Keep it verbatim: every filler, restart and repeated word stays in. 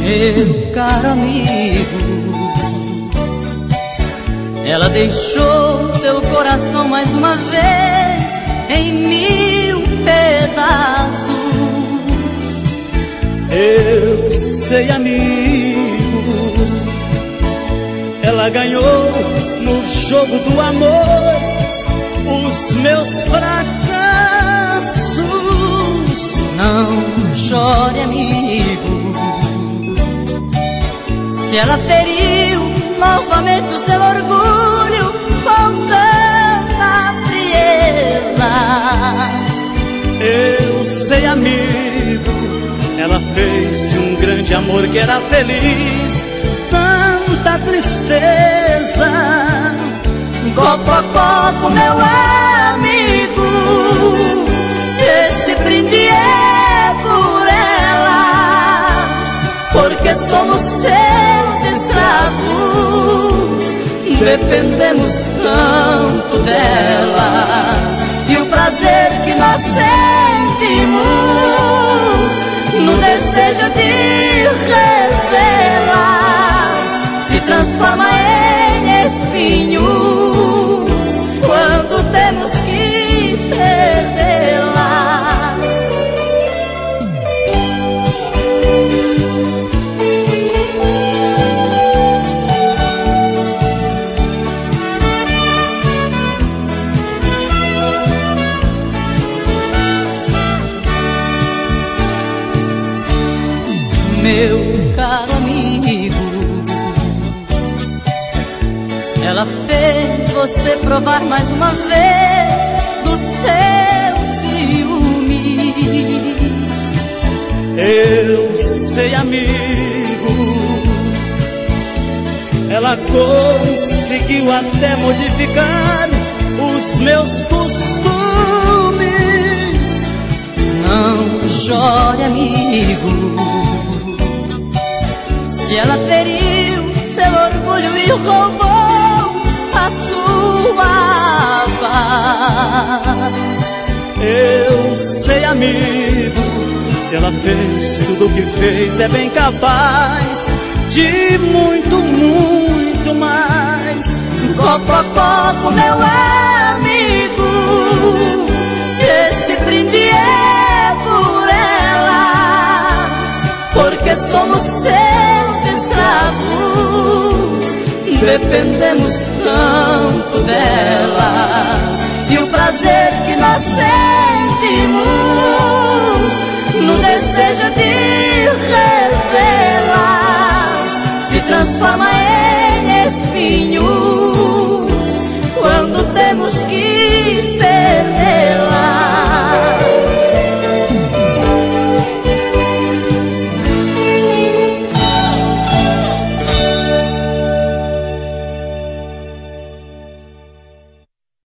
Meu caro amigo, ela deixou seu coração mais uma vez em mil pedaços. Eu sei, amigo, ela ganhou no jogo do amor os meus fracassos. Não chore, amigo, se ela feriu novamente o seu orgulho com tanta frieza. Eu sei, amigo, ela fez de um grande amor que era feliz tanta tristeza. Copo a copo, meu amigo, esse brinde é por elas, porque somos seus escravos, dependemos tanto delas. E o prazer que nós sentimos no desejo de revê-las se transforma em espinhos quando temos que perdê-las. Meu caro amigo, ela fez você provar mais uma vez dos seus ciúmes. Eu sei, amigo, ela conseguiu até modificar os meus costumes. Não chore, amigo, se ela feriu seu orgulho e roubou a sua paz. Eu sei, amigo, se ela fez tudo o que fez, é bem capaz de muito, muito mais. Copo a copo, meu amigo, esse brinde é por elas, porque somos seus escravos, dependemos tanto delas. E o prazer que nós sentimos no desejo de revê-las se transforma